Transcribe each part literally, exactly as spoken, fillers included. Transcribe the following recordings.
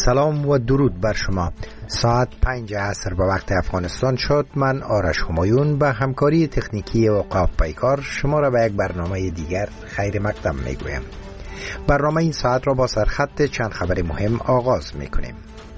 سلام و درود بر شما. ساعت پنج عصر به وقت افغانستان شد. من آرش همایون به همکاری تکنیکی اوقاف پیکار شما را به یک برنامه دیگر خیر مقدم میگویم. برنامه این ساعت را با سرخط چند خبر مهم آغاز میکنیم.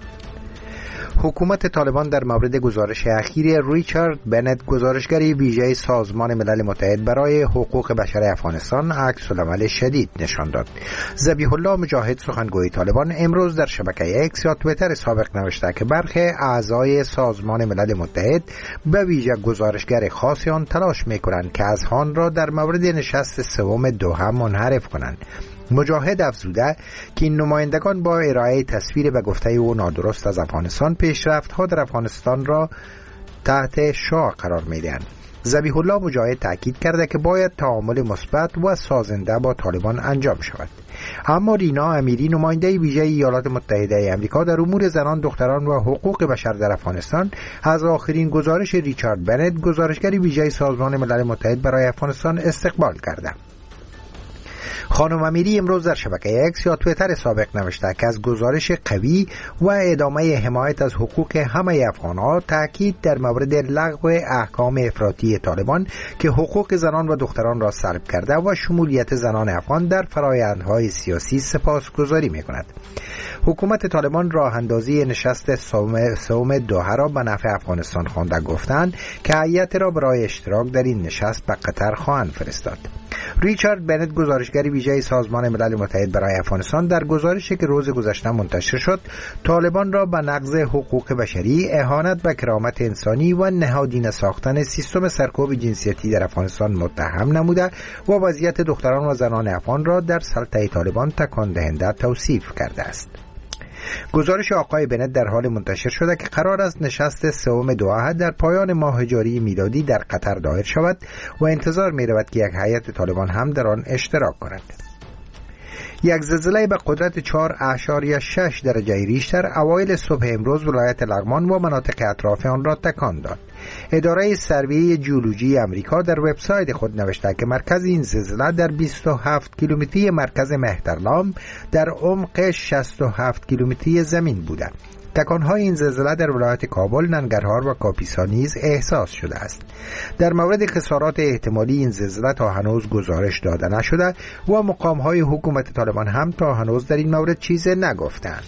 حکومت طالبان در مورد گزارش اخیر ریچارد بنت، گزارشگر ویژه سازمان ملل متحد برای حقوق بشر افغانستان، عکس العمل شدید نشان داد. ذبیح الله مجاهد، سخنگوی طالبان، امروز در شبکه اکس یا توییتر سابق نوشته که برخی اعضای سازمان ملل متحد به ویژه گزارشگر خاص آن تلاش می‌کنند که اذهان را در مورد نشست سوم دوحه منحرف کنند. مجاهد افزوده که این نمایندگان با ارائه تصویر به گفته او نادرست از افغانستان پیشرفت‌ها در افغانستان را تحت شعاع قرار می‌دهند. ذبیح الله مجاهد تاکید کرده که باید تعامل مثبت و سازنده با طالبان انجام شود. اما رینا امیری، نماینده ویژه ایالات متحده آمریکا در امور زنان، دختران و حقوق بشر در افغانستان، از آخرین گزارش ریچارد بنت، گزارشگر ویژه سازمان ملل متحد برای افغانستان، استقبال کرده. خانم امیری امروز در شبکه اکس یا توییتر سابق نوشته که از گزارش قوی و ادامه حمایت از حقوق همه افغان‌ها، تاکید در مورد لغو احکام افراطی طالبان که حقوق زنان و دختران را سلب کرده و شمولیت زنان افغان در فرآیندهای سیاسی سپاسگزاری می‌کند. حکومت طالبان راه اندازی نشست سوم دوحه را به نفع افغانستان خوانده، گفتند که هیئت را برای اشتراک در این نشست به قطر خواهند فرستاد. ریچارد بنت، گزارشگر ویژه سازمان ملل متحد برای افغانستان، در گزارشی که روز گذشته منتشر شد، طالبان را به نقض حقوق بشری، اهانت به کرامت انسانی و نهادینه ساختن سیستم سرکوب جنسیتی در افغانستان متهم نموده و وضعیت دختران و زنان افغان را در سلطه طالبان تکان دهنده توصیف کرده است. گزارش آقای بنت در حال منتشر شده که قرار است نشست سوم دوحه در پایان ماه جاری میلادی در قطر دایر شود و انتظار می رود که یک هیئت طالبان هم در آن اشتراک کند. یک زلزله به قدرت چهار اعشاریه شش درجه ریشتر اوایل صبح امروز ولایت لغمان و مناطق اطراف آن را تکان داد. اداره سروی جیولوژی آمریکا در وبسایت خود نوشته که مرکز این زلزله در بیست و هفت کیلومتری مرکز مهترلام در عمق شصت و هفت کیلومتری زمین بوده. تکانهای این زلزله در ولایت کابل، ننگرهار و کاپیسا نیز احساس شده است. در مورد خسارات احتمالی این زلزله تا هنوز گزارش داده نشده و مقامهای حکومت طالبان هم تا هنوز در این مورد چیزی نگفتند.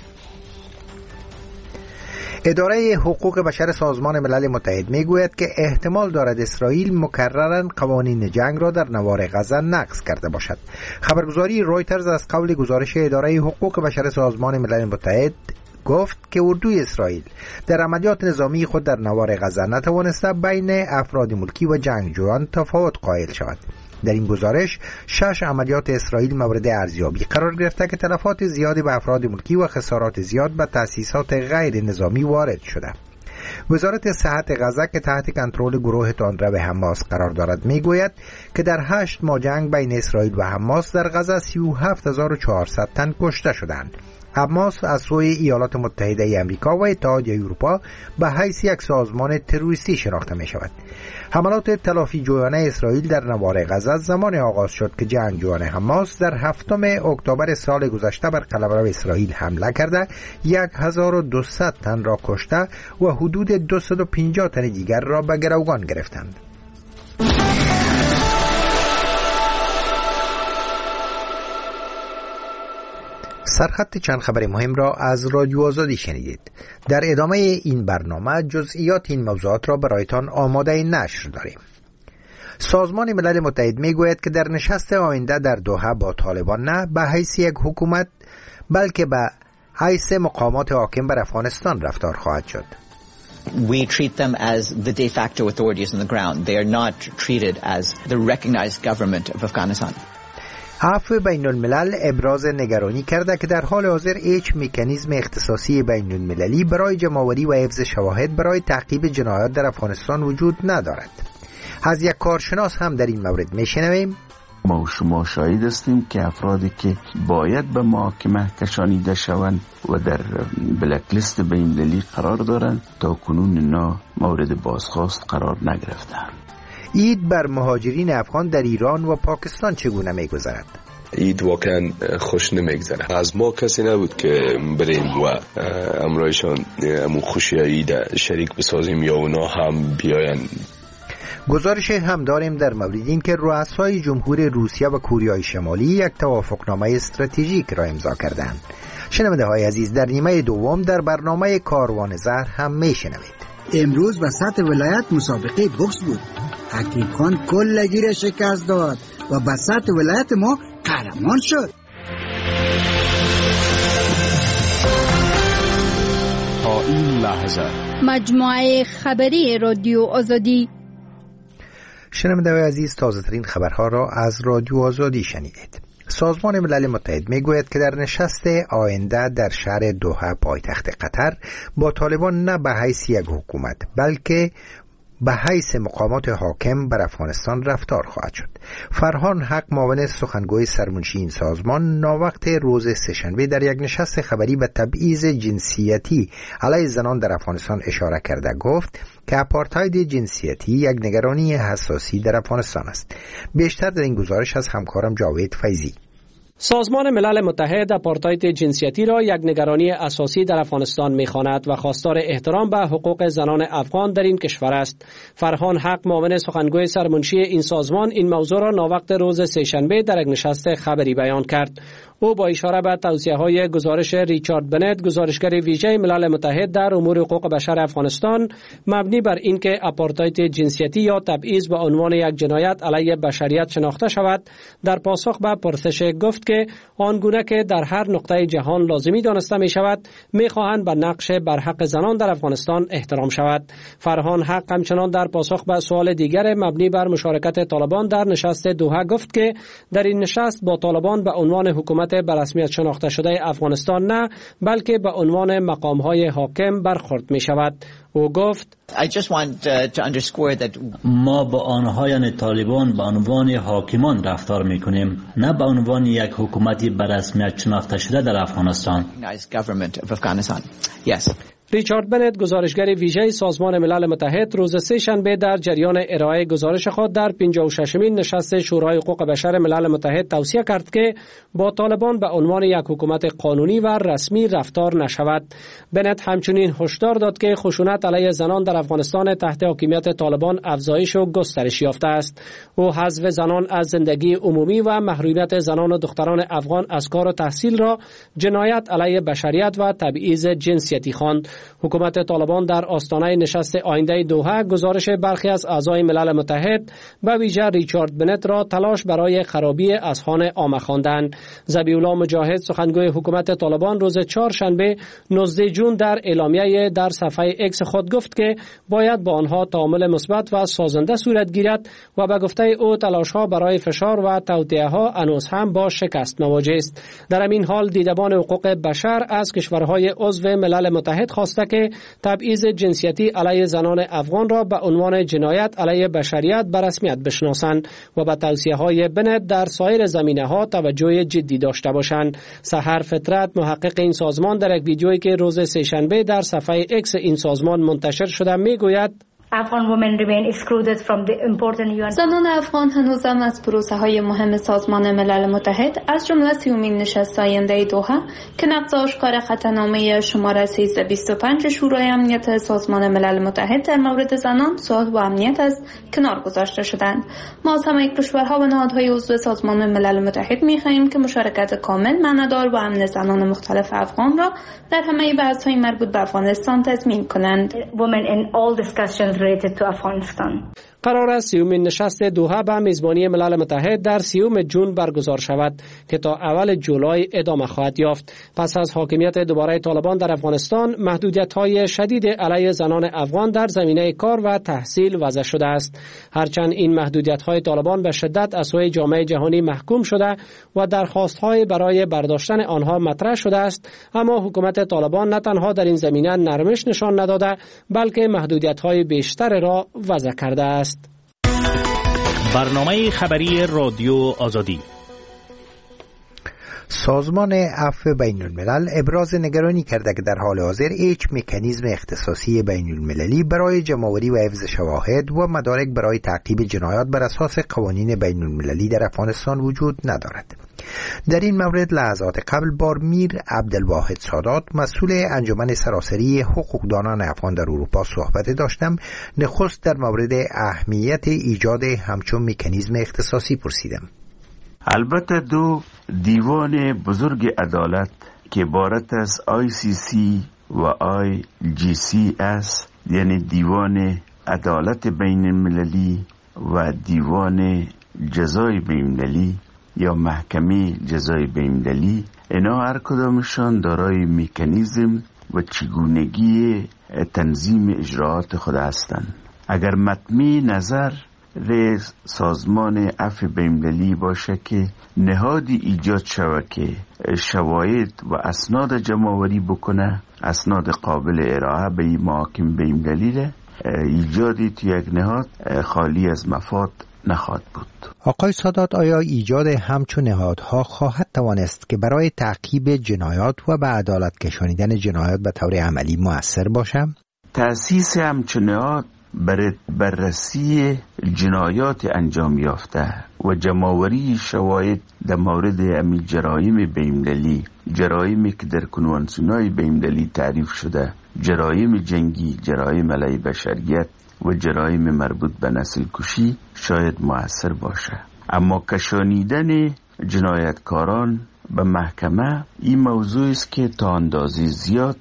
اداره حقوق بشر سازمان ملل متحد میگوید که احتمال دارد اسرائیل مکرراً قوانین جنگ را در نوار غزه نقض کرده باشد. خبرگزاری رویترز از قول گزارش اداره حقوق بشر سازمان ملل متحد گفت که اردوی اسرائیل در عملیات نظامی خود در نوار غزه نتوانسته بین افراد ملکی و جنگجویان تفاوت قائل شود. در این گزارش شش عملیات اسرائیل مورد ارزیابی قرار گرفته که تلفات زیادی به افراد ملکی و خسارات زیاد به تأسیسات غیر نظامی وارد شده. وزارت صحت غزه که تحت کنترل گروه تندرو حماس قرار دارد میگوید که در هشت ماه جنگ بین اسرائیل و حماس در غزه سی و هفت هزار و چهارصد تن کشته شدند. حماس از سوی ایالات متحده آمریکا و اتحادیه اروپا به حیث یک سازمان تروریستی شناخته می شود. حملات تلافی جویانه اسرائیل در نوار غزه زمان آغاز شد که جنگجویان حماس در هفتم اکتبر سال گذشته بر قلمرو اسرائیل حمله کرده هزار و دویست تن را کشته و حدود دویست و پنجاه تن دیگر را به گروگان گرفتند. سرخط چند خبر مهم را از رادیو آزادی شنیدید. در ادامه این برنامه جزئیات این موضوعات را برایتان آماده نشر داریم. سازمان ملل متحد میگوید که در نشست آینده در دوحه با طالبان نه به حیث یک حکومت بلکه به حیث مقامات حاکم بر افغانستان رفتار خواهد شد. We treat them as the de facto authorities on the ground. They are not treated as the recognized government of Afghanistan. عفو بین الملل ابراز نگرانی کرده که در حال حاضر هیچ مکانیزم اختصاصی بین المللی برای جمع‌آوری و حفظ شواهد برای تعقیب جنایات در افغانستان وجود ندارد. از یک کارشناس هم در این مورد میشنویم. ما و شما شاهد هستیم که افرادی که باید به محاکمه کشانیده شوند و در بلک لیست بین المللی قرار دارند تا کنون اینا مورد بازخواست قرار نگرفتند. عید بر مهاجرین افغان در ایران و پاکستان چگونه می‌گذرد؟ اید واقعا خوش نمیگذره. از ما کسی نبود که بریم و امرایشان امو خوشی عید شریک بسازیم یا اونا هم بیاین. گزارش هم داریم در مورد این که رؤسای جمهور روسیه و کوریای شمالی یک توافقنامه استراتژیک را امضا کردند. شنونده های عزیز، در نیمه دوم در برنامه کاروان زهر هم میشنوید. امروز به سطح ولایت مسابقه بوکس بود. حکیم خان کلگی را شکست داد و به سطح ولایت ما قهرمان شد. تا این لحظه مجموعه خبری رادیو آزادی. شنونده های عزیز، تازه ترین خبرها را از رادیو آزادی شنیدید. سازمان ملل متحد میگوید که در نشست آینده در شهر دوحه پایتخت قطر با طالبان نه به حیث یک حکومت بلکه به حیث مقامات حاکم بر افغانستان رفتار خواهد شد. فرهان حق، معاون سخنگوی سرمنشی این سازمان، ناوقت روز سه‌شنبه در یک نشست خبری به تبعیض جنسیتی علیه زنان در افغانستان اشاره کرده گفت که آپارتاید جنسیتی یک نگرانی حساسی در افغانستان است. بیشتر در این گزارش از همکارم جاوید فیضی. سازمان ملل متحد آپارتاید جنسیتی را یک نگرانی اساسی در افغانستان می‌خواند و خواستار احترام به حقوق زنان افغان در این کشور است. فرهان حق، معاون سخنگوی سرمنشی این سازمان، این موضوع را ناوقت روز سه‌شنبه در یک نشست خبری بیان کرد. او با اشاره به توصیه‌های گزارش ریچارد بنت، گزارشگر ویژه ملل متحد در امور حقوق بشر افغانستان، مبنی بر اینکه آپارتاید جنسیتی یا تبعیض به عنوان یک جنایت علیه بشریت شناخته شود، در پاسخ به پرسش گفت که آنگونه که در هر نقطه جهان لازمی دانسته می شود، می خواهند به نقش بر حق زنان در افغانستان احترام شود. فرهان حق همچنان در پاسخ به سوال دیگر مبنی بر مشارکت طالبان در نشست دوحه گفت که در این نشست با طالبان به عنوان حکومت به رسمیت شناخته شده افغانستان نه، بلکه به عنوان مقام‌های حاکم برخورد می شود. او گفت I just want uh, to underscore that ما با آنها یعنی طالبان به عنوان حاکمان رفتار میکنیم، نه به عنوان یک حکومتی به رسمیت شناخته شده در افغانستان. Yes. ریچارد بنت، گزارشگر ویژه سازمان ملل متحد، روز سه‌شنبه در جریان ارائه گزارش خود در پنجاه و ششمین نشست شورای حقوق بشر ملل متحد توصیه کرد که با طالبان به عنوان یک حکومت قانونی و رسمی رفتار نشود. بنت همچنین هشدار داد که خشونت علیه زنان در افغانستان تحت حاکمیت طالبان افزایش و گسترش یافته است. او حذف زنان از زندگی عمومی و محرومیت زنان و دختران افغان از کار و تحصیل را جنایت علیه بشریت و تبعیض جنسیتی خواند. حکومت طالبان در آستانه نشست آینده دوحه گزارش برخی از اعضای ملل متحد به ویژه ریچارد بنت را تلاش برای خرابی اذهان عامه خواندند. ذبیح الله مجاهد، سخنگوی حکومت طالبان، روز چهارشنبه نوزدهم ژوئن در اعلامیه در صفحه اکس خود گفت که باید با آنها تعامل مثبت و سازنده صورت گیرد و به گفته او تلاش‌ها برای فشار و توطئه‌ها هنوز هم با شکست مواجه است. در این حال دیدبان حقوق بشر از کشورهای عضو ملل متحد خواسته که تبعیض جنسیتی علیه زنان افغان را به عنوان جنایت علیه بشریت به رسمیت بشناسند و به توصیه‌های بنت در سایر زمینه‌ها توجه جدی داشته باشند. سحر فطرت، محقق این سازمان، در یک ویدیویی که روز سه‌شنبه در صفحه اکس این سازمان منتشر شده میگوید زنان افغان هنوزم از پروسه‌های مهم سازمان ملل متحد از جمله سیومین نشست آینده دوحه که نقض آشکار خطرنامه شماره سیزده بیست و پنج شورای امنیت سازمان ملل متحد در مورد زنان، صلح و امنیت است کنار گذاشته شدند. ما از همه کشورها و نهادهای عضو سازمان ملل متحد می‌خواهیم که مشارکت کامل، معنادار و امن زنان مختلف افغان را در همه بحث‌های مربوط به افغانستان تضمین کنند. قرار است سیومین نشست دوحه به میزبانی ملل متحد در سیوم جون برگزار شود که تا اول جولای ادامه خواهد یافت. پس از حاکمیت دوباره طالبان در افغانستان، محدودیت‌های شدید علیه زنان افغان در زمینه کار و تحصیل وضع شده است. هرچند این محدودیت‌های طالبان به شدت از سوی جامعه جهانی محکوم شده و درخواست‌های برای برداشتن آنها مطرح شده است، اما حکومت طالبان نه تنها در این زمینه نرمش نشان نداده، بلکه محدودیت‌های بیشتر را وضع کرده است. برنامه خبری رادیو آزادی. سازمان عفو بین الملل ابراز نگرانی کرده که در حال حاضر هیچ مکانیزم اختصاصی بین المللی برای جمع‌آوری و حفظ شواهد و مدارک برای تعقیب جنایات بر اساس قوانین بین المللی در افغانستان وجود ندارد. در این مورد لحظات قبل با میر عبدالواحد سادات مسئول انجمن سراسری حقوقدانان افغان در اروپا صحبت داشتم. نخست در مورد اهمیت ایجاد همچون مکانیزم اختصاصی پرسیدم. البته دو دیوان بزرگ عدالت که عبارت از آی سی سی و آی جی سی است، یعنی دیوان عدالت بین المللی و دیوان جزای بین المللی یا محکمه جزای بین المللی، اینا هر کدامشان دارای مکانیزم و چگونگی تنظیم اجراعات خود هستند. اگر مطمع نظر رئیس سازمان عفو بین‌المللی باشه که نهادی ایجاد شود که شواهد و اسناد جمع‌آوری بکنه، اسناد قابل ارائه به محاکم بین‌المللی، ایجادی تو یک نهاد خالی از مفاد نخواهد بود. آقای سادات، آیا ایجاد همچون نهادها خواهد توانست که برای تعقیب جنایات و به عدالت کشانیدن جنایات به طور عملی مؤثر باشه؟ تأسیس همچون نهاد برای بررسی جنایات انجام یافته و جمع‌آوری شواهد در مورد همین جرایم بین‌المللی، جرایمی که در کنوانسیون‌های بین‌المللی تعریف شده، جرایم جنگی، جرایم علیه بشریت و جرایم مربوط به نسل کشی شاید مؤثر باشه. اما کشانیدن جنایتکاران به محکمه این موضوع است که تا اندازه زیاد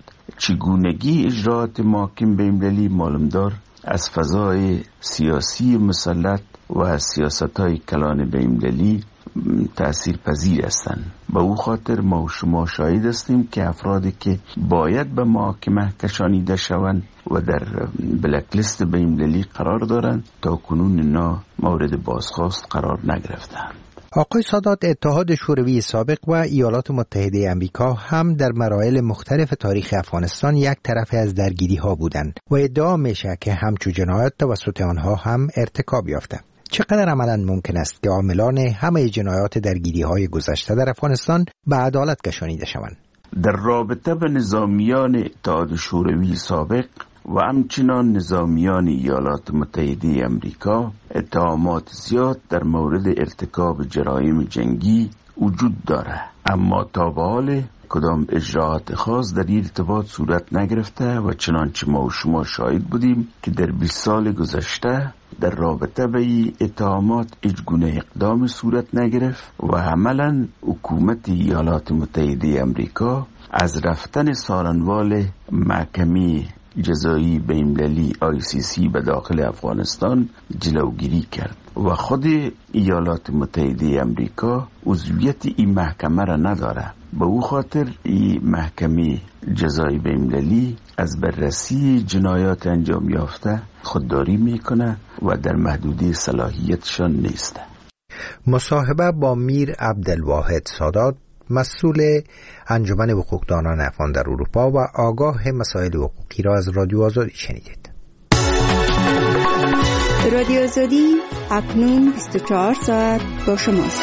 چگونگی اجراعات محاکم بین‌المللی معلومدار از فضای سیاسی مسلط و از سیاست‌های کلان بین‌المللی تأثیر پذیر هستند. به او خاطر ما و شما شاهد هستیم که افرادی که باید به محاکمه کشانیده شوند و در بلک لیست بین‌المللی قرار دارند تا کنون اینا مورد بازخواست قرار نگرفتند. آقای سادات، اتحاد شوروی سابق و ایالات متحده آمریکا هم در مراحل مختلف تاریخ افغانستان یک طرف از درگیری ها بودند و ادعا میشه که همچون جنایات توسط آنها هم ارتکاب یافته. چقدر عملاً ممکن است که عاملان همه جنایات درگیری های گذشته در افغانستان به عدالت کشانیده شوند؟ در رابطه به نظامیان اتحاد شوروی سابق و همچنان نظامیان ایالات متحده آمریکا اتهامات زیاد در مورد ارتکاب جرایم جنگی وجود داره، اما تا به حال کدام اجراعات خاص در این ارتباط صورت نگرفته و چنانچه ما و شما شاهد بودیم که در بیست سال گذشته در رابطه به این اتهامات هیچ گونه اقدام صورت نگرفت و عملاً حکومت ایالات متحده آمریکا از رفتن سارنوال محکمه جزایی بین‌المللی آی سی سی به داخل افغانستان جلوگیری کرد و خود ایالات متحده آمریکا عضویت این محکمه را نداره. به او خاطر این محکمه جزایی بین‌المللی از بررسی جنایات انجام یافته خودداری میکنه و در محدوده صلاحیتشان نیست. مصاحبه با میر عبدالواحد سادات، مسئول انجمن حقوقدانان افغان در اروپا و آگاه مسائل حقوقی را از رادیو آزادی شنیدید. رادیو آزادی اکنون بیست و چهار ساعت با شماست.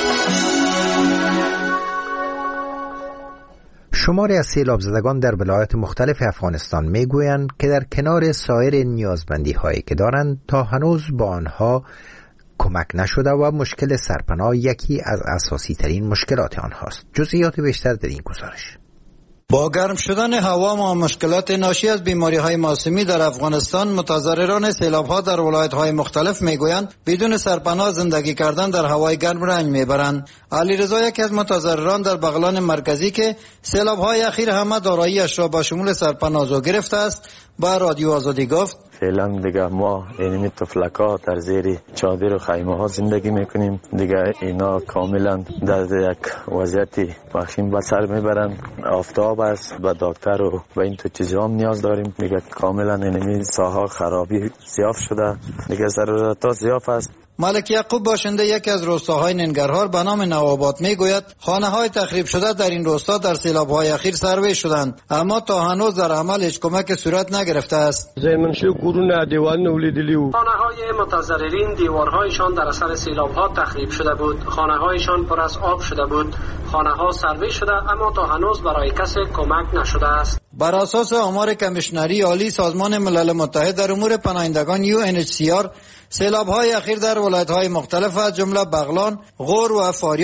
شماری از سیلاب زدگان در ولایات مختلف افغانستان میگویند که در کنار سایر نیازمندی هایی که دارند تا هنوز با آنها کمک نشده و مشکل سرپناه یکی از اساسی ترین مشکلات آنهاست. جزئیات بیشتر در این گزارش. با گرم شدن هوا و مشکلات ناشی از بیماری های موسمی در افغانستان، متضرران سیلاب ها در ولایت های مختلف میگویند بدون سرپناه زندگی کردن در هوای گرم رنج میبرند. علیرضا یکی از متضرران در بغلان مرکزی که سیلاب های اخیر همه دارایی‌اش را با شمول سرپناه گرفته است با رادیو آزادی گفت: فعلا دیگه ما اینمی تفلکا در زیر چادر و خیمه ها زندگی میکنیم. دیگه اینا کاملا در یک وضعیت وخیم به سر میبرن. آفتاب است و دکتر و و این تو چیزا هم نیاز داریم. دیگه کاملا اینمی ساحه خرابی زیاف شده. دیگه ضرورت زیاف است. ملک یعقوب باشنده یکی از روستاهای ننگرهار به نام نوآباد میگوید خانه های تخریب شده در این روستا در سیلاب های اخیر سروی شدند، اما تا هنوز در عمل هیچ کمک صورت نگرفته است. زمینشو گورونه دیوار نولیدلی و خانه های متضررین دیوارهایشان در اثر سیلاب ها تخریب شده بود، خانه هایشان پر از آب شده بود، خانه ها سروی شده اما تا هنوز برای کسی کمک نشده است. بر اساس آمار کمیشنری عالی سازمان ملل متحد در امور پناهندگان یو ان اچ سی آر، سیلاب های اخیر در ولایت های مختلف از جمله بغلان، غور و فاریاب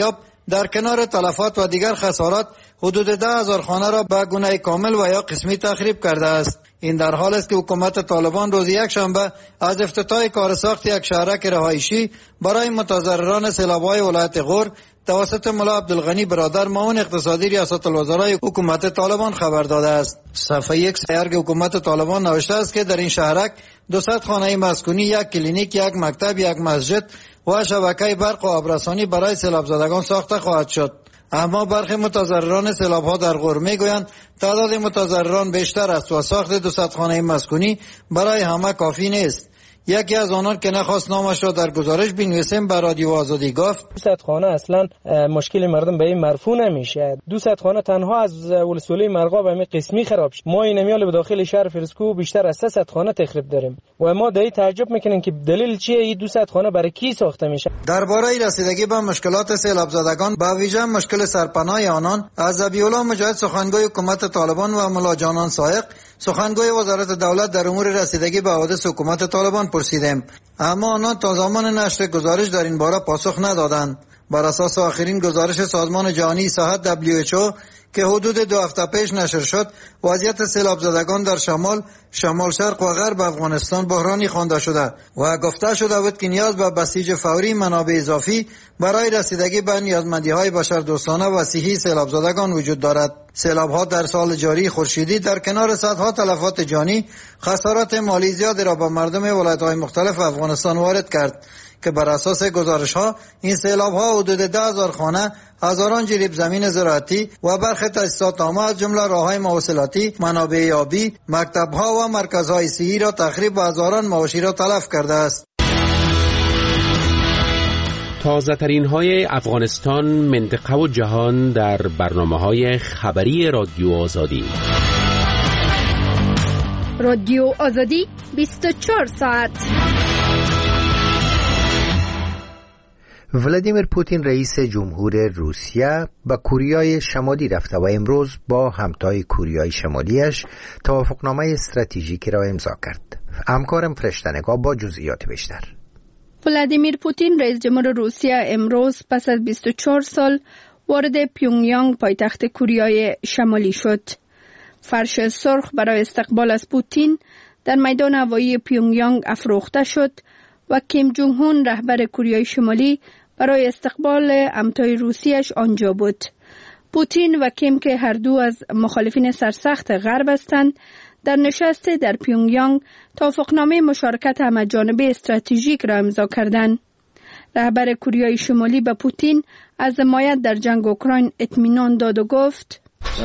در کنار تلفات و دیگر خسارات حدود ده هزار خانه را به گونه کامل و یا قسمی تخریب کرده است. این در حال است که حکومت طالبان روز یک شنبه از افتتاح کارساخت یک شهرک رهایشی برای متضرران سیلاب‌های ولایت غور توسط ملا عبدالغنی برادر معاون اقتصادی ریاست الوزرای حکومت طالبان خبر داده است. صفحه یک سیارگ حکومت طالبان نوشته است که در این شهرک دوصد خانه مسکونی، یک کلینیک، یک مکتب، یک مسجد و شبکه برق و آبرسانی برای سیلاب زدگان ساخته خواهد شد. اما برخی متضرران سیلاب‌ها در غور میگویند تعداد متضرران بیشتر است و ساخت دوصد خانه مسکونی برای همه کافی نیست. یکی از آنان که نخواست نامش را در گزارش بنویسیم به رادیو آزادی گفت دوصد خانه اصلا مشکل مردم به این مرفوع نمیشه. دوصد خانه تنها از ولسوالی مرغاب همین قسمی خراب شد. ما این میال به داخل شهر فرسکو بیشتر از سیصد خانه تخریب داریم و ما دایی تعجب میکنیم که دلیل چیه این دوصد خانه برای کی ساخته میشه. درباره رسیدگی به مشکلات سیلاب زدگان با ویژه مشکل سرپناه آنان از ذبیح الله مجاهد سخنگوی حکومت طالبان و ملا جانان سائق سخنگوی وزارت دولت در امور رسیدگی به حوادث حکومت طالبان پرسیدیم، اما آنان تا زمان نشر گزارش در این باره پاسخ ندادند. بر اساس آخرین گزارش سازمان جهانی صحت دبلیو اچ او که حدود دو هفته پیش نشر شد، وضعیت سیلاب زدگان در شمال، شمال شرق و غرب افغانستان بحرانی خوانده شده و گفته شده بود که نیاز به بسیج فوری منابع اضافی برای رسیدگی به نیازمندی‌های بشردوستانه و صحی سیلاب زدگان وجود دارد. سیلاب‌ها در سال جاری خورشیدی در کنار صدها تلفات جانی خسارات مالی زیادی را به مردم ولایت‌های مختلف افغانستان وارد کرد که بر اساس گزارش‌ها این سیلاب‌ها حدود ده هزار خانه، هزاران جریب زمین زراعتی و برخی تاسیسات عامه از جمله راه‌های مواصلاتی، منابع آبی، مکتب‌ها و مرکزهای صحی را تخریب و هزاران مواشی را تلف کرده است. تازه ترین های افغانستان، منطقه و جهان در برنامه های خبری رادیو آزادی. رادیو آزادی بیست و چهار ساعت. ولادیمیر پوتین رئیس جمهور روسیه به کوریای شمالی رفته و امروز با همتای کوریای شمالیش توافقنامه استراتژیکی را امضا کرد. همکارم فرشته‌نگاه با جزئیات بیشتر. ولادیمیر پوتین رئیس جمهور روسیه امروز پس از بیست و چهار سال وارد پیونگیانگ پایتخت کوریای شمالی شد. فرش سرخ برای استقبال از پوتین در میدان هوایی پیونگیانگ افروخته شد و کیم جونگ هون رهبر کوریای شمالی برای استقبال همتای روسیش آنجا بود. پوتین و کیم که هر دو از مخالفین سرسخت غرب هستند، در نشست در پیونگیانگ توافقنامه مشارکت همه‌جانبه استراتژیک را امضا کردند. رهبر کوریای شمالی به پوتین از حمایت در جنگ اوکراین اطمینان داد و گفت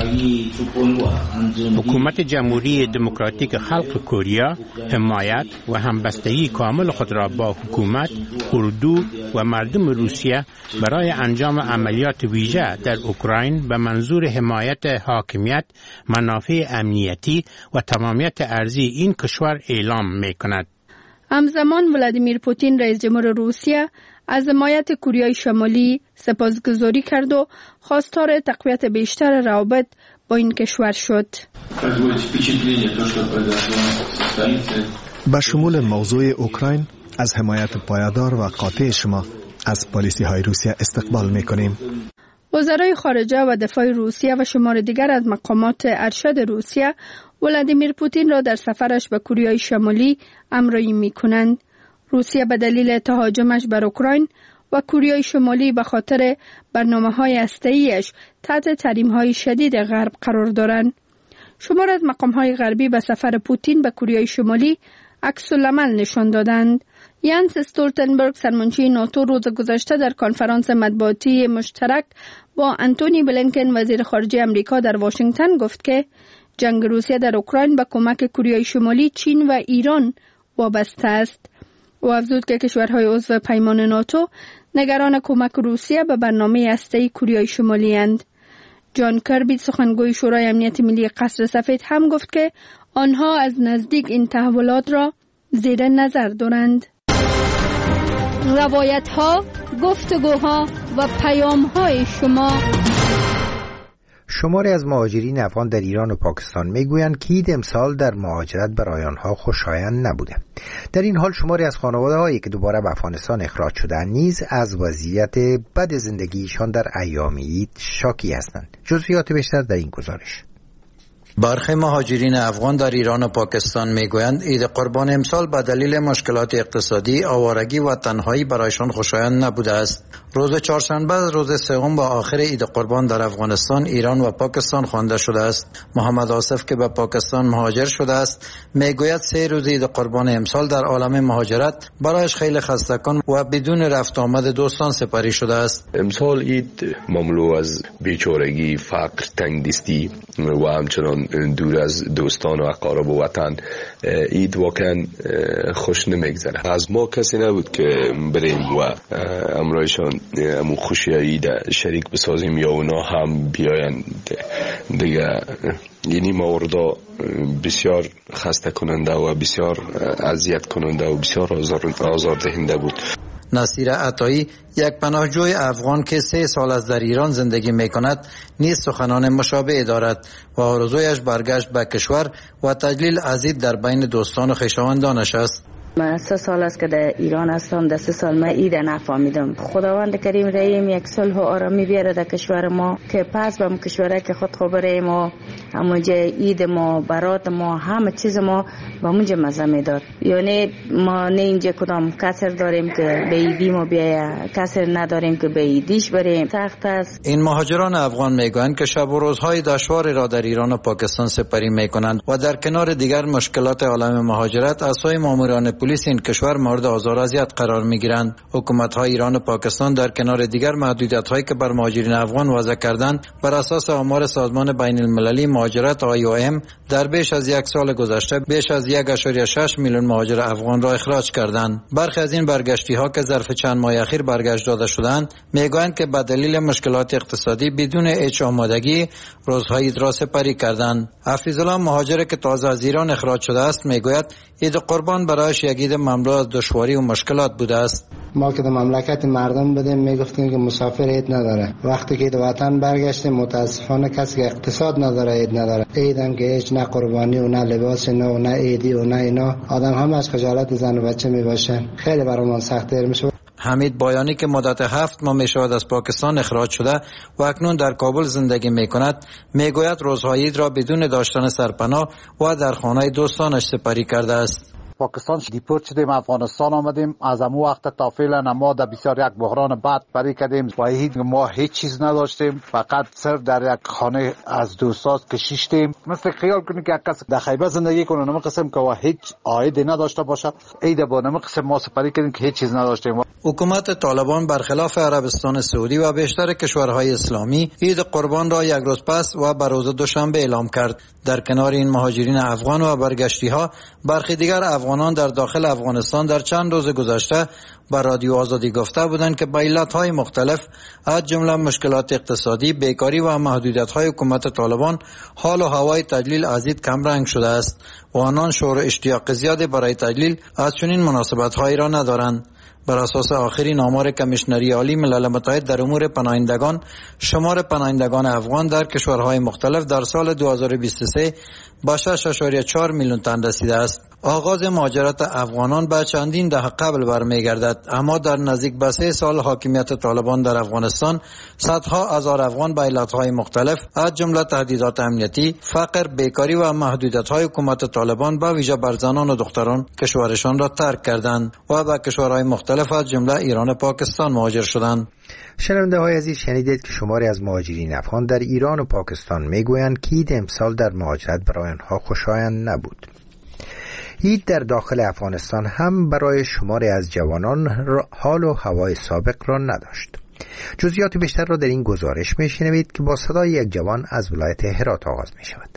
حکومت جمهوری دموکراتیک خلق کوریا حمایت و همبستگی کامل خود را با حکومت، اردو و مردم روسیه برای انجام عملیات ویژه در اوکراین به منظور حمایت حاکمیت، منافع امنیتی و تمامیت ارضی این کشور اعلام می کند. همزمان ولادیمیر پوتین رئیس جمهور روسیه از حمایت کوریای شمالی سپاسگزاری کرد و خواستار تقویت بیشتر روابط با این کشور شد. با شمول موضوع اوکراین از حمایت پایدار و قاطع شما از پالیسی های روسیه استقبال می کنیم. وزرای خارجه و دفاع روسیه و شمار دیگر از مقامات ارشد روسیه ولادیمیر پوتین را در سفرش به کوریای شمالی همراهی می کنند. روسیه به دلیل تهاجمش بر اوکراین و کوریای شمالی به خاطر برنامه‌های هسته‌ایش تحت تحریم‌های شدید غرب قرار دارند. شمار از مقام‌های غربی به سفر پوتین به کوریای شمالی عکس‌العمل نشان دادند. یانس استولتنبرگ سرمنشی ناتو روز گذشته در کنفرانس مطبوعاتی مشترک با آنتونی بلینکن وزیر خارجه آمریکا در واشنگتن گفت که جنگ روسیه در اوکراین به کمک کوریای شمالی، چین و ایران وابسته است. و افزود که کشورهای عضو پیمان ناتو نگران کمک روسیه به برنامه هسته‌ای کوریای شمالی اند. جان کربی سخنگوی شورای امنیت ملی قصر سفید هم گفت که آنها از نزدیک این تحولات را زیر نظر دارند. روایت ها، گفتگوها و پیام های شما. شماری از مهاجرین افغان در ایران و پاکستان میگویند که عید امسال در مهاجرت برای آنها خوشایند نبوده. در این حال شماری از خانواده‌هایی که دوباره به افغانستان اخراج شدند نیز از وضعیت بد زندگیشان در ایام عید شاکی هستند. جزئیات بیشتر در این گزارش. برخی مهاجرین افغان در ایران و پاکستان میگویند عید قربان امسال به دلیل مشکلات اقتصادی، آوارگی و تنهایی برایشان خوشایند نبوده است. روز چهارشنبه روز سوم و آخر عید قربان در افغانستان، ایران و پاکستان خوانده شده است. محمد آصف که به پاکستان مهاجر شده است میگوید سه روز عید قربان امسال در عالم مهاجرت برایش خیلی خسته‌کن و بدون رفت آمد دوستان سپری شده است. امسال عید مملو از بیچارگی، فقر، تنگدستی و همچنان دور از دوستان و اقارب و وطن عید واقعا خوش نمیگذره. از ما کسی نبود که بریم و امرایشان امو خوشی عید شریک بسازیم یا اونا هم بیاین دیگه. یعنی موردا بسیار خسته کننده و بسیار اذیت کننده و بسیار آزار آزاردهنده بود. نصیر عطایی، یک پناهجوی افغان که سه سال از در ایران زندگی می کند، نیز سخنان مشابه دارد و آرزویش برگشت به کشور و تجلیل عزیز در بین دوستان و خویشاوندانش است. من سه سال است که در ایران هستم. در سه سال من عید نفهمیدم. خداوند کریم رحیم یک صلح و آرامی بیاره در کشور ما که پس به کشوره که خود خبره ما همونجا عید ما، برات ما، همه چیز ما به اونجا مزه میداد. یعنی ما نه اینجا کدام کسر داریم که به عیدی ما بیایه، کسر نداریم که به عیدیش بریم. سخت است. این مهاجران افغان میگویند که شب و روزهای دشواری را در ایران و پاکستان سپری میکنند و در کنار دیگر مشکلات عالم مهاجرت از سوی ماموران پلیس این کشور مورد آزار و اذیت قرار میگیرند. حکومت‌های ایران و پاکستان در کنار دیگر محدودیت‌هایی که بر مهاجرین افغان وضع کردند، بر اساس آمار سازمان بین المللی مهاجرت آی او ام در بیش از یک سال گذشته بیش از یک و شش میلیون مهاجر افغان را اخراج کردند. برخی از این برگشتی‌ها که ظرف چند ماه اخیر برگشت داده شدند میگویند که به دلیل مشکلات اقتصادی بدون هیچ آمادگی روزهای عید را سپری کردند. حفیظالله مهاجر که تازه از ایران اخراج شده است میگوید عید قربان برایش یک عید مملو از دشواری و مشکلات بوده است. ما که در مملکت مردم بودیم میگفتیم که مسافر عید نداره. وقتی که در وطن برگشتیم متاسفانه کسی که اقتصاد نداره عید نداره. عید هم که هیچ نه قربانی و نه لباس نه و نه عیدی و نه اینا، آدم هم از خجالت زن و بچه میباشن. خیلی برامون سخت‌تر میشه. حمید بایانی که مدت هفت ماه میشود از پاکستان اخراج شده و اکنون در کابل زندگی میکند میگوید روزهای عید را بدون داشتن سرپناه و در خانه دوستانش سپری کرده است. پاکستان دیپورت شدیم، افغانستان آمدیم. از امو وقت تا فعلا ما در بسیار یک بحران بد پری کردیم. با هیچ ما هیچ چیز نداشتیم، فقط صرف در یک خانه از دوستان کشیشتیم. مثل خیال کنید که یک کس در خیبر زندگی کنه نمی قسم که هیچ عاید نداشته باشه، عید با نمی قسم ما سپری کردیم که هیچ چیز نداشتیم. حکومت طالبان برخلاف عربستان سعودی و بیشتر کشورهای اسلامی عید قربان را یک روز پس و بر روز دوشنبه اعلام کرد. در کنار این مهاجرین افغان و برگشتی ها، برخی دیگر افغانان در داخل افغانستان در چند روز گذشته بر رادیو آزادی گفته بودند که به علتهای مختلف از جمله مشکلات اقتصادی، بیکاری و محدودیت‌های حکومت طالبان حال و هوای تجلیل از عید کم رنگ شده است و آنان شور و اشتیاق زیادی برای تجلیل از چنین مناسبت‌هایی را ندارند. بر اساس آخرین آمار کمیشنری عالی ملل متحد در امور پناهندگان، شمار پناهندگان افغان در کشورهای مختلف در سال دو هزار و بیست و سه با شش و چهار میلیون تن رسیده است. آغاز مهاجرت افغانان به چندین دهه قبل برمیگردد، اما در نزدیک به سه سال حاکمیت طالبان در افغانستان صدها هزار افغان به علتهای مختلف از جمله تهدیدات امنیتی، فقر، بیکاری و محدودیت‌های حکومت طالبان به ویژه بر زنان و دختران کشورشان را ترک کردند و به کشورهای مختلف از جمله ایران و پاکستان مهاجر شدند. شنونده های عزیز، شنیدید که شماری از مهاجرین افغان در ایران و پاکستان میگویند که عید امسال در مهاجرت برای آنها خوشایند نبود. عید در داخل افغانستان هم برای شماری از جوانان حال و هوای سابق را نداشت. جزئیات بیشتر را در این گزارش میشنوید که با صدای یک جوان از ولایت هرات آغاز می شود.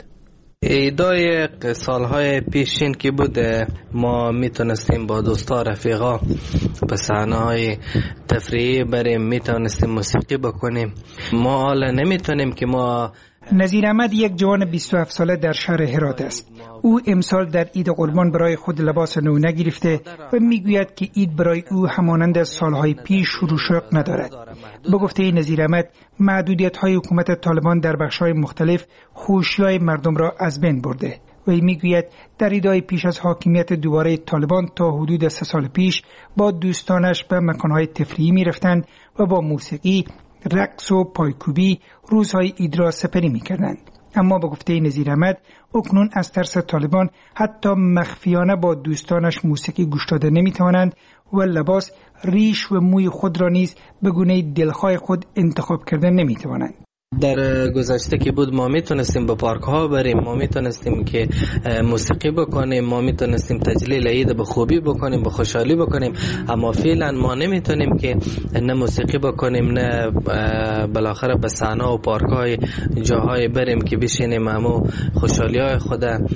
عیدای سالهای پیشین که بوده ما میتونستیم با دوستا رفیقا به صحنه‌های تفریحی بریم، میتونستیم موسیقی بکنیم. ما حالا نمیتونیم که ما نظیر احمد یک جوان بیست و هفت ساله در شهر هرات است. او امسال در عید قربان برای خود لباس نو نگرفته و میگوید که عید برای او همانند سالهای پیش شروع شوق ندارد. به گفته نظیر احمد، محدودیت‌های حکومت طالبان در بخش‌های مختلف خوشی‌های مردم را از بین برده. وی میگوید در ایدای پیش از حاکمیت دوباره طالبان تا حدود سه سال پیش با دوستانش به مکانهای تفریحی میرفتند و با موسیقی، رقص و پایکوبی روزهای عید را سپری میکردند. اما به گفته نظیر احمد، اکنون از ترس طالبان حتی مخفیانه با دوستانش موسیقی گوش داده نمیتوانند و لباس، ریش و موی خود را نیز به گونه دلخواه خود انتخاب کردن نمیتوانند. در گذشته که بود ما میتونستیم به پارک ها بریم، ما میتونستیم که موسیقی بکنیم، ما میتونستیم تجلیل عید به خوبی بکنیم، به خوشحالی بکنیم، اما فعلا ما نمیتونیم که نه موسیقی بکنیم نه بالاخره به صحنه و پارک های جاهای بریم که بشینیم همو خوشحالی های خود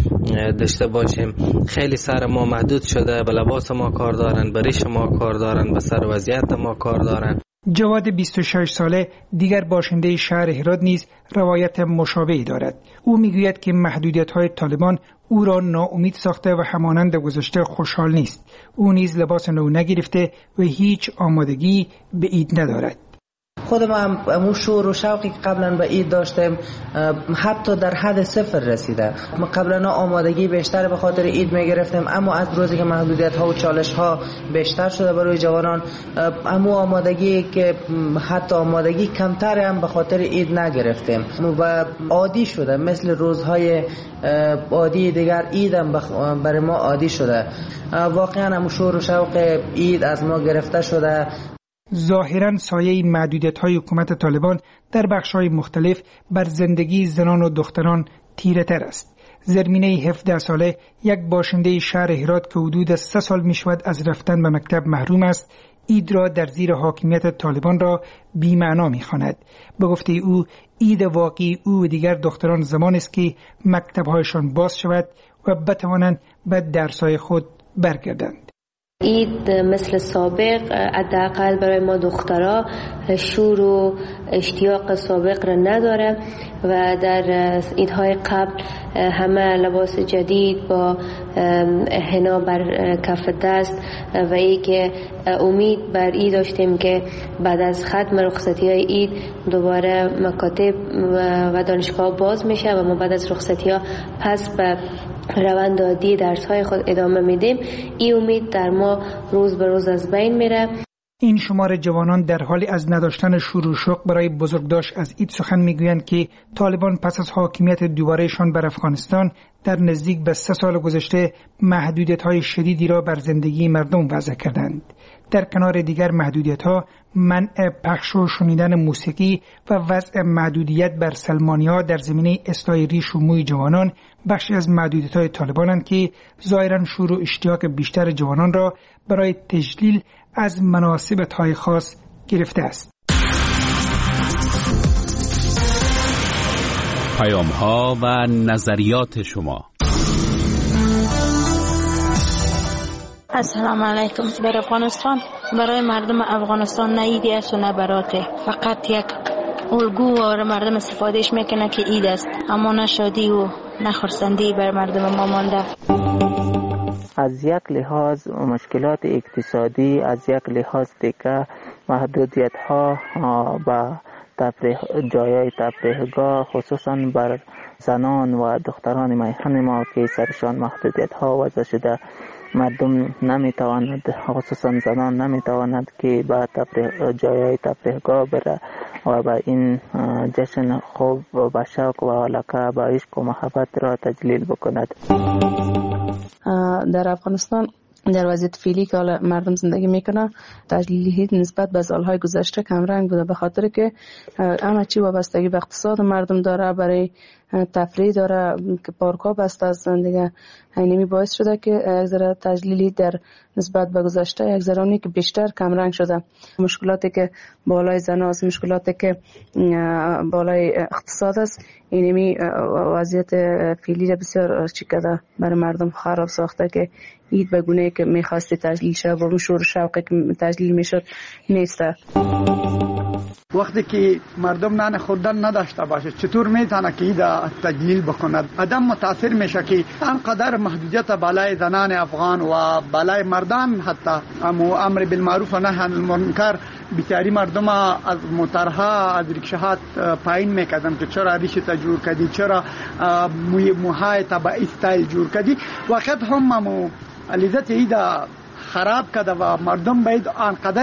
داشته باشیم. خیلی سر ما محدود شده، به لباس ما کار دارن، به ریش ما کار دارن، به سر وضعیت ما کار دارن. جواد بیست و شش ساله دیگر باشنده شهر هرات نیز روایت مشابهی دارد. او میگوید که محدودیت‌های طالبان او را ناامید ساخته و همانند گذشته خوشحال نیست. او نیز لباس نو نگرفته و هیچ آمادگی به عید ندارد. خودم هم امو شور و شوقی که قبلا به عید داشتم حتی در حد صفر رسیده. ما قبلا آمادگی بیشتر به خاطر عید میگرفتم، اما از روزی که محدودیت ها و چالش ها بیشتر شده برای جوانان، امو آمادگی که حتی آمادگی کمتر هم به خاطر عید نگرفتم و عادی شده، مثل روزهای عادی دیگر عید هم برای ما عادی شده. واقعا امو شور و شوق عید از ما گرفته شده. ظاهراً سایه محدودیت‌های حکومت طالبان در بخش‌های مختلف بر زندگی زنان و دختران تیره تر است. زرمینه هفده ساله، یک باشنده شهر هرات که حدود سه سال می‌شود از رفتن به مکتب محروم است، عید را در زیر حاکمیت طالبان را بی‌معنا می‌خواند. به گفته او، عید واقعی او و دیگر دختران زمان است که مکتب‌هایشان باز شود و بتوانند به درس‌های خود برگردند. عید مثل سابق حداقل برای ما دخترها شور و اشتیاق سابق را نداره و در عیدهای قبل همه لباس جدید با حنا بر کف دست و ای که امید بر عید داشتیم که بعد از ختم رخصتی های عید دوباره مکاتب و دانشگاه باز میشه و ما بعد از رخصتی ها پس به روند عادی درس های خود ادامه میدیم. این امید در ما روز به روز از بین میره. این شمار جوانان در حالی از نداشتن شور و شوق برای بزرگداشت از عید سخن میگویند که طالبان پس از حاکمیت دوبارهشان بر افغانستان در نزدیک به سه سال گذشته محدودیت‌های شدیدی را بر زندگی مردم وضع کردند. در کنار دیگر محدودیت‌ها، منع پخش و شنیدن موسیقی و وضع محدودیت بر سلمانی‌ها در زمینه اصلاح ریش و موی جوانان بخشی از محدودیت‌های طالبانند که ظاهراً شور و اشتیاق بیشتر جوانان را برای تجلیل از مناسبت‌های خاص گرفته است. پیام‌ها و نظریات شما. السلام علیکم. برای افغانستان، برای مردم افغانستان نه عیدی است و نه براته، فقط یک الگو و مردم استفادهش میکنه که عید است، اما نه شادی و نه خرسندی بر مردم ما مانده. از یک لحاظ مشکلات اقتصادی، از یک لحاظ دیگه محدودیت ها با تفریح جایای تفریحگاه خصوصا بر زنان و دختران میهن ما که سرشان محدودیت ها وضع شده، مردم نمیتواند، خصوصا زنان نمیتواند که به تفریح جایای تفریحگاه بره و به این جشن خوب و به شوق و علاقه به عشق و محبت را تجلیل بکند. در افغانستان در وضعیت فعلی که مردم زندگی میکنه، تجلیلی نسبت به سالهای گذشته کم رنگ بوده، به خاطر که همه چی وابستگی به اقتصاد مردم داره، برای تفریح داره که پارک ها بسته است دیگه. اینمی باعث شده که یک ذره تجلیلی در نسبت به گذشته یک ذره که بیشتر کم رنگ شده. مشکلاتی که بالای زناست، مشکلاتی که بالای اقتصاد است، اینمی وضعیت فعلی را بسیار چیکده برای مردم خراب ساخته که عید به گونه‌ای که می‌خواستی تجلیل شه با شور و شوقی که تجلیل میشد نیسته. وقتی که مردم نان خوردن نداشته باشه چطور میتونه که عید تجلیل بکند. آدم متاثر میشه که انقدر محدودیت بالای زنان افغان و بالای مردان، حتی امر بالمعروف و نهی عن المنکر، بیچاری مردم از موترها از ریکشاها پایین میکردن که چرا ریش تا جور کردی، چرا موهای تا با استایل جور کردی. وقت هم لذت ایده خراب کرده و مردم باید آنقدر